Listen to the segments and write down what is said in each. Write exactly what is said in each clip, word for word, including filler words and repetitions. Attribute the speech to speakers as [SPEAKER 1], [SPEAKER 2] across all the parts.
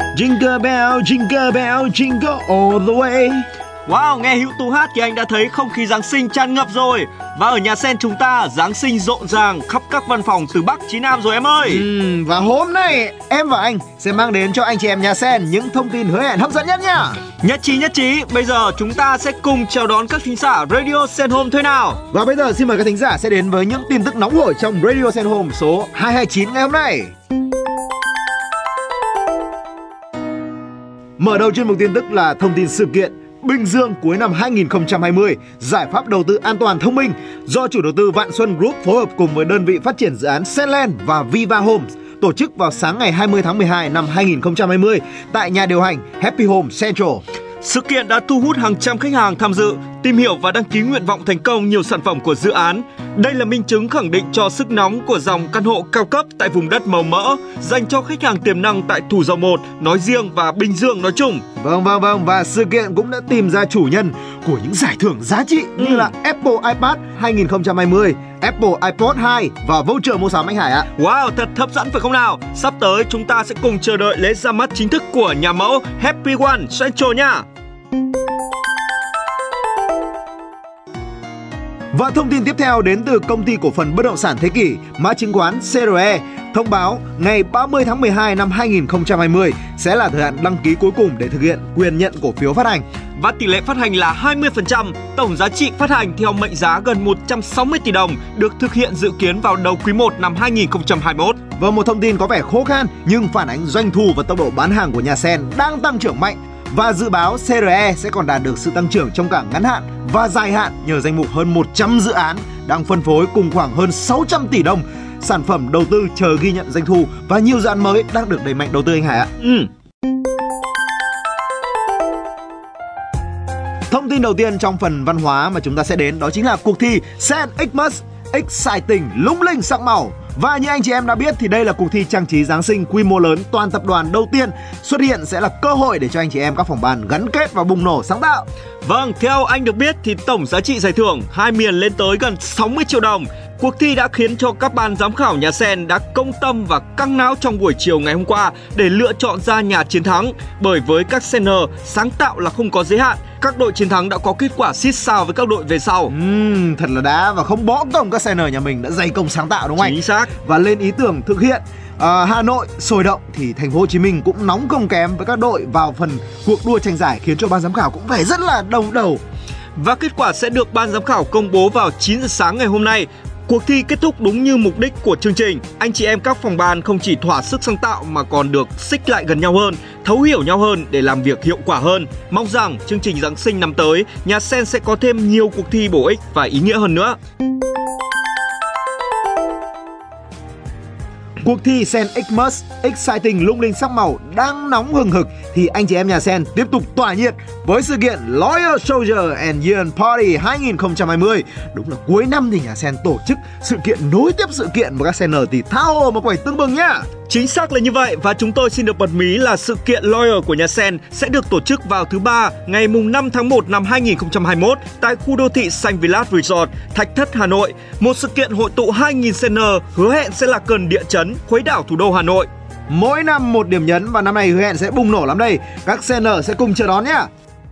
[SPEAKER 1] Jingle bell, jingle bell, jingle all the way.
[SPEAKER 2] Wow, nghe Hữu Tú hát thì anh đã thấy không khí Giáng sinh tràn ngập rồi. Và ở nhà sen chúng ta, Giáng sinh rộn ràng khắp các văn phòng từ Bắc chí Nam rồi em ơi.
[SPEAKER 1] ừ, Và hôm nay em và anh sẽ mang đến cho anh chị em nhà sen những thông tin hứa hẹn hấp dẫn nhất nhá.
[SPEAKER 2] Nhất trí nhất trí. Bây giờ chúng ta sẽ cùng chào đón các thính giả Radio Sen Home thôi nào.
[SPEAKER 1] Và bây giờ xin mời các thính giả sẽ đến với những tin tức nóng hổi trong Radio Sen Home số hai hai chín ngày hôm nay. Mở đầu chuyên mục tin tức là thông tin sự kiện Bình Dương cuối năm hai nghìn không trăm hai mươi, giải pháp đầu tư an toàn thông minh do chủ đầu tư Vạn Xuân Group phối hợp cùng với đơn vị phát triển dự án Senland và Viva Homes tổ chức vào sáng ngày hai mươi tháng mười hai năm hai nghìn không trăm hai mươi tại nhà điều hành Happy Home Central.
[SPEAKER 2] Sự kiện đã thu hút hàng trăm khách hàng tham dự, tìm hiểu và đăng ký nguyện vọng thành công nhiều sản phẩm của dự án. Đây là minh chứng khẳng định cho sức nóng của dòng căn hộ cao cấp tại vùng đất màu mỡ, dành cho khách hàng tiềm năng tại Thủ Dầu Một nói riêng và Bình Dương nói chung.
[SPEAKER 1] Vâng, vâng, vâng. Và sự kiện cũng đã tìm ra chủ nhân của những giải thưởng giá trị ừ. như là Apple iPad hai nghìn không trăm hai mươi, Apple iPod hai và voucher mua sắm anh Hải ạ.
[SPEAKER 2] Wow, thật hấp dẫn phải không nào? Sắp tới chúng ta sẽ cùng chờ đợi lễ ra mắt chính thức của nhà mẫu Happy One Central nha.
[SPEAKER 1] Và thông tin tiếp theo đến từ công ty cổ phần bất động sản Thế Kỷ, mã chứng khoán xê rờ e, thông báo ngày ba mươi tháng mười hai năm hai nghìn không trăm hai mươi sẽ là thời hạn đăng ký cuối cùng để thực hiện quyền nhận cổ phiếu phát hành.
[SPEAKER 2] Và tỷ lệ phát hành là hai mươi phần trăm, tổng giá trị phát hành theo mệnh giá gần một trăm sáu mươi tỷ đồng, được thực hiện dự kiến vào đầu quý một năm hai nghìn không trăm hai mươi mốt.
[SPEAKER 1] Và một thông tin có vẻ khô khan nhưng phản ánh doanh thu và tốc độ bán hàng của nhà sen đang tăng trưởng mạnh. Và dự báo xê rờ e sẽ còn đạt được sự tăng trưởng trong cả ngắn hạn và dài hạn nhờ danh mục hơn một trăm dự án đang phân phối cùng khoảng hơn sáu trăm tỷ đồng. Sản phẩm đầu tư chờ ghi nhận doanh thu và nhiều dự án mới đang được đẩy mạnh đầu tư anh Hải ạ.
[SPEAKER 2] Ừ.
[SPEAKER 1] Thông tin đầu tiên trong phần văn hóa mà chúng ta sẽ đến đó chính là cuộc thi Sen Xmas Exciting lung linh sắc màu. Và như anh chị em đã biết thì đây là cuộc thi trang trí Giáng sinh quy mô lớn toàn tập đoàn đầu tiên xuất hiện, sẽ là cơ hội để cho anh chị em các phòng ban gắn kết và bùng nổ sáng tạo.
[SPEAKER 2] Vâng, theo anh được biết thì tổng giá trị giải thưởng hai miền lên tới gần sáu mươi triệu đồng. Cuộc thi đã khiến cho các ban giám khảo nhà sen đã công tâm và căng não trong buổi chiều ngày hôm qua để lựa chọn ra nhà chiến thắng. Bởi với các sener, sáng tạo là không có giới hạn. Các đội chiến thắng đã có kết quả xít sao với các đội về sau.
[SPEAKER 1] uhm, Thật là đá và không bỏ công các sener nhà mình đã dày công sáng tạo đúng không anh?
[SPEAKER 2] Chính xác.
[SPEAKER 1] Và lên ý tưởng thực hiện. À, Hà Nội sôi động thì thành phố Hồ Chí Minh cũng nóng không kém với các đội vào phần cuộc đua tranh giải, khiến cho ban giám khảo cũng phải rất là đồng đầu.
[SPEAKER 2] Và kết quả sẽ được ban giám khảo công bố vào chín giờ sáng ngày hôm nay. Cuộc thi kết thúc đúng như mục đích của chương trình. Anh chị em các phòng ban không chỉ thỏa sức sáng tạo mà còn được xích lại gần nhau hơn, thấu hiểu nhau hơn để làm việc hiệu quả hơn. Mong rằng chương trình Giáng sinh năm tới, nhà sen sẽ có thêm nhiều cuộc thi bổ ích và ý nghĩa hơn nữa.
[SPEAKER 1] Cuộc thi Sen Xmas Exciting lung linh sắc màu đang nóng hừng hực thì anh chị em nhà sen tiếp tục tỏa nhiệt với sự kiện Loyal Soldier and Year Party hai nghìn không trăm hai mươi. Đúng là cuối năm thì nhà sen tổ chức sự kiện nối tiếp sự kiện và các sener thì tha hồ mà quẩy tưng bừng nhá.
[SPEAKER 2] Chính xác là như vậy và chúng tôi xin được bật mí là sự kiện Loyal của nhà sen sẽ được tổ chức vào thứ ba ngày mùng năm tháng một năm hai nghìn không trăm hai mươi mốt tại khu đô thị Xanh Village Resort, Thạch Thất, Hà Nội. Một sự kiện hội tụ hai nghìn sener hứa hẹn sẽ là cơn địa chấn khuấy đảo thủ đô Hà Nội.
[SPEAKER 1] Mỗi năm một điểm nhấn và năm nay hứa hẹn sẽ bùng nổ lắm đây. Các sener sẽ cùng chờ đón nhá.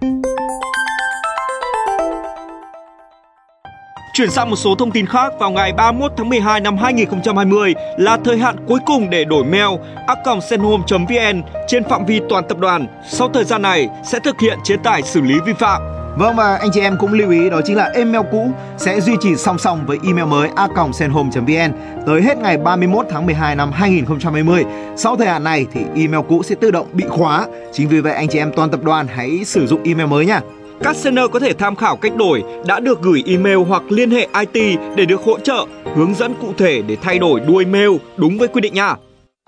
[SPEAKER 2] Chuyển sang một số thông tin khác, vào ngày ba mươi mốt tháng mười hai năm hai nghìn không trăm hai mươi là thời hạn cuối cùng để đổi mail a còng senhome chấm vn trên phạm vi toàn tập đoàn. Sau thời gian này sẽ thực hiện chế tài xử lý vi phạm.
[SPEAKER 1] Vâng, và anh chị em cũng lưu ý đó chính là email cũ sẽ duy trì song song với email mới a còng senhome chấm vn tới hết ngày ba mươi mốt tháng mười hai năm hai nghìn không trăm hai mươi. Sau thời hạn này thì email cũ sẽ tự động bị khóa. Chính vì vậy anh chị em toàn tập đoàn hãy sử dụng email mới nha.
[SPEAKER 2] Các sener có thể tham khảo cách đổi, đã được gửi email hoặc liên hệ i tê để được hỗ trợ, hướng dẫn cụ thể để thay đổi đuôi mail đúng với quy định nha.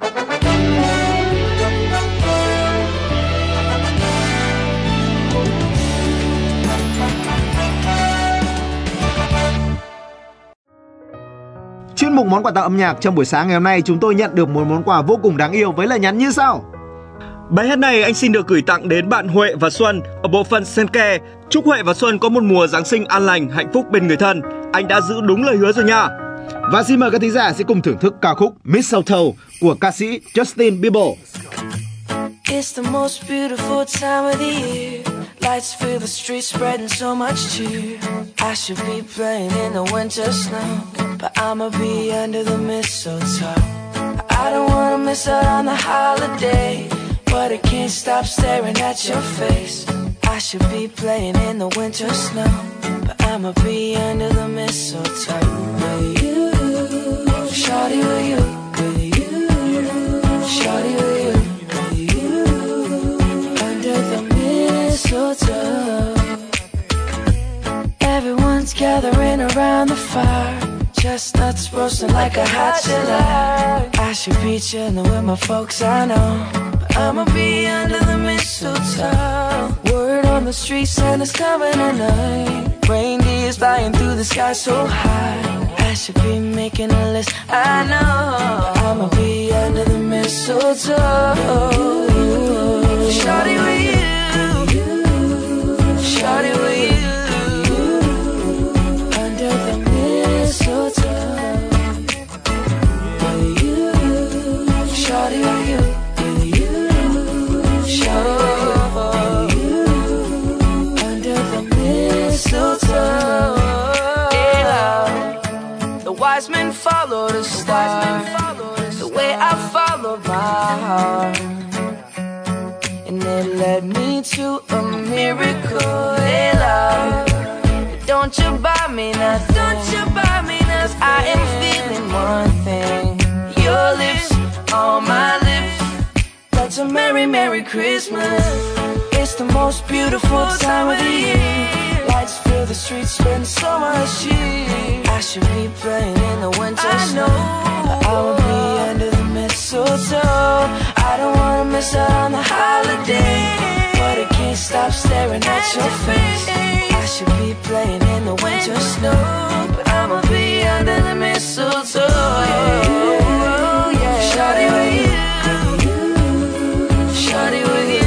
[SPEAKER 1] Chuyên mục món quà tặng âm nhạc trong buổi sáng ngày hôm nay, chúng tôi nhận được một món quà vô cùng đáng yêu với lời nhắn như sau.
[SPEAKER 2] Bài hát này anh xin được gửi tặng đến bạn Huệ và Xuân ở bộ phận Sencare. Chúc Huệ và Xuân có một mùa Giáng sinh an lành, hạnh phúc bên người thân. Anh đã giữ đúng lời hứa rồi nha.
[SPEAKER 1] Và xin mời các thính giả sẽ cùng thưởng thức ca khúc Mistletoe của ca sĩ Justin Bieber.
[SPEAKER 3] It's the most beautiful time of the year. Lights fill the streets, spreading so much cheer. I should be playing in the winter snow, but I'ma be under the mistletoe. I don't wanna miss out on the holiday, but I can't stop staring at your face. I should be playing in the winter snow, but I'ma be under the mistletoe. With you, shawty, with you, with you, shawty, with you, with you, under the mistletoe. Everyone's gathering around the fire, chestnuts roasting like a hot July. I should be chilling with my folks, I know, but I'ma be under the mistletoe. Word on the street, Santa's coming tonight. Reindeer's flying through the sky so high. I should be making a list, I know, but I'ma be under the mistletoe. Shawty with you, shawty with you, under the mistletoe. With you, shawty with you, with you, shawty with you, under the mistletoe. The wise men followed the star, the way I followed my heart, and it led me to a miracle. Hey love, don't you buy me nothing, don't you buy me nothing. I am feeling one thing, your lips on my lips. That's a merry, merry Christmas. It's the most beautiful time of the year. Lights fill the streets, spend so much cheer. I should be playing in the winter snow, but I will be under the mistletoe. I don't wanna miss out on the holiday, but I can't stop staring at your face. I should be playing in the winter snow, but I'ma be under the mistletoe. Oh, yeah. Shawty with you, shawty with you,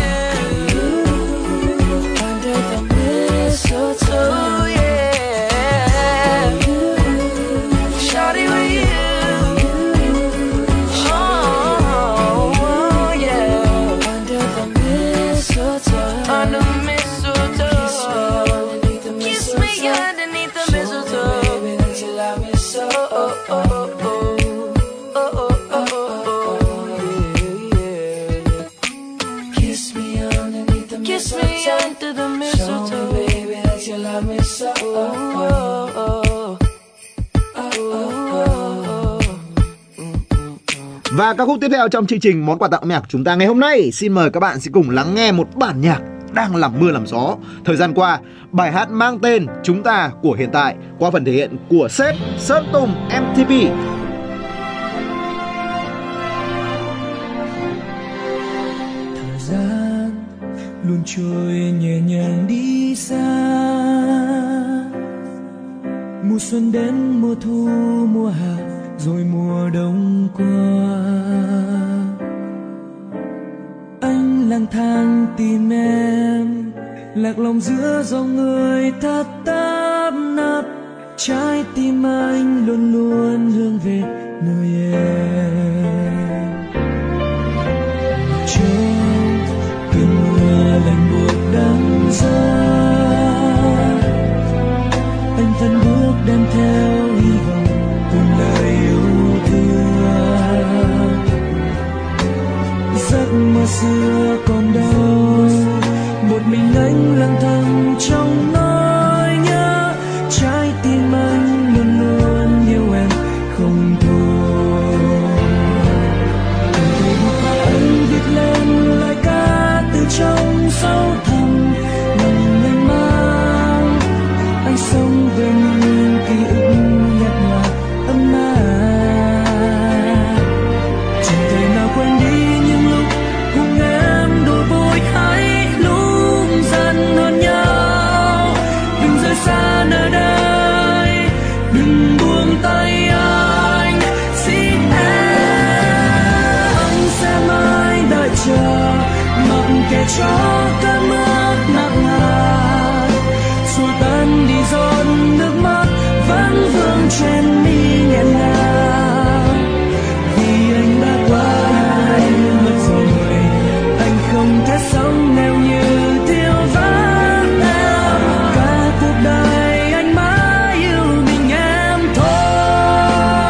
[SPEAKER 3] under the mistletoe, yeah. Shawty with you, oh, yeah, under the mistletoe, under the mistletoe. Kiss me underneath the mistletoe, baby, that you love me so. Oh, oh, oh, oh, oh, oh, oh, yeah. Kiss me underneath the mistletoe, kiss me under the mistletoe, show me, baby, that you love me so. Oh, oh, oh, oh, oh, oh.
[SPEAKER 1] Và các khúc tiếp theo trong chương trình Món quà tặng âm nhạc của chúng ta ngày hôm nay, xin mời các bạn sẽ cùng lắng nghe một bản nhạc đang làm mưa làm gió thời gian qua. Bài hát mang tên Chúng Ta của hiện tại qua phần thể hiện của sếp Sơn Tùng em tê pê.
[SPEAKER 4] Thời gian luôn trôi nhẹ nhàng đi xa, mùa xuân đến mùa thu mùa hạ rồi mùa đông qua. Anh lang thang tìm em, lạc lòng giữa dòng người ta tấp nập. Trái tim anh luôn luôn hướng về nơi em. Trong cơn mưa lạnh buốt đắng giá, anh vẫn bước đem theo hy vọng cùng lời yêu thương. Giấc mơ xưa còn đâu, một mình anh lang thang trong nỗi nhớ. Trái tim anh luôn luôn yêu em không thôi. Từng ngày qua anh viết lên lời ca từ trong sâu thẳm lòng anh mang. Anh sống bên những ký ức nhạt nhòa ấm áp, chẳng thể nào quên đi những lúc cùng em đôi vui hãy lúc dần hơn nhau. Đừng rời xa nơi đây, đừng buông tay anh, xin em. Anh sẽ mãi đợi chờ, mặc kệ cho cơn mưa nặng hạt xua tan đi giọt nước mắt vẫn vương trên mi nghẹn ngào. Vì anh đã qua anh mất rồi, anh không không thể sống nếu như thiếu vắng em. Cả cuộc đời anh mãi yêu mình em thôi.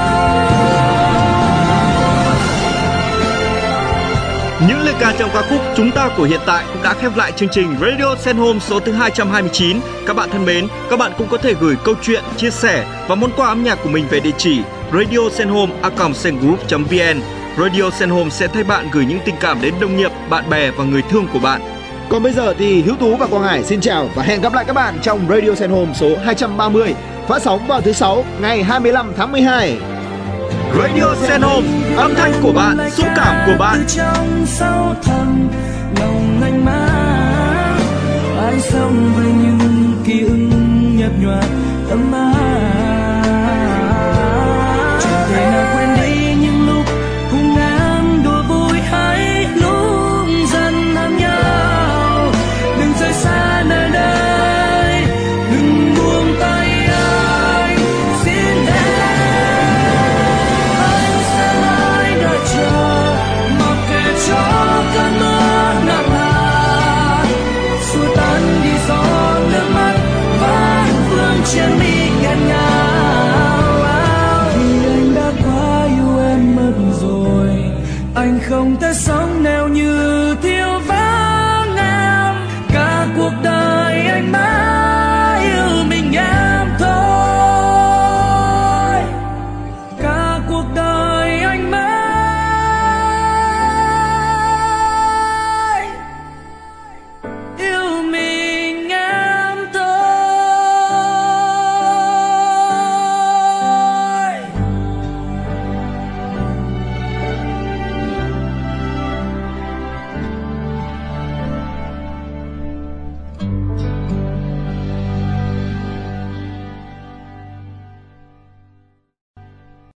[SPEAKER 2] Những lời ca trong ca khúc Chúng Ta Của Hiện Tại cũng đã khép lại chương trình Radio Sen Home số thứ hai trăm hai mươi chín. Các bạn thân mến, các bạn cũng có thể gửi câu chuyện, chia sẻ và món quà âm nhạc của mình về địa chỉ radio sen home a còng sen group chấm vn. Radio Sen Home sẽ thay bạn gửi những tình cảm đến đồng nghiệp, bạn bè và người thương của bạn.
[SPEAKER 1] Còn bây giờ thì Hữu Tú và Quang Hải xin chào và hẹn gặp lại các bạn trong Radio Sen Home số hai trăm ba mươi, phát sóng vào thứ sáu ngày hai mươi lăm tháng mười hai.
[SPEAKER 2] Radio Sen Home, âm thanh của bạn, xúc cảm của bạn.
[SPEAKER 4] Từ trong sâu thẳm lòng anh mãi ai sống với như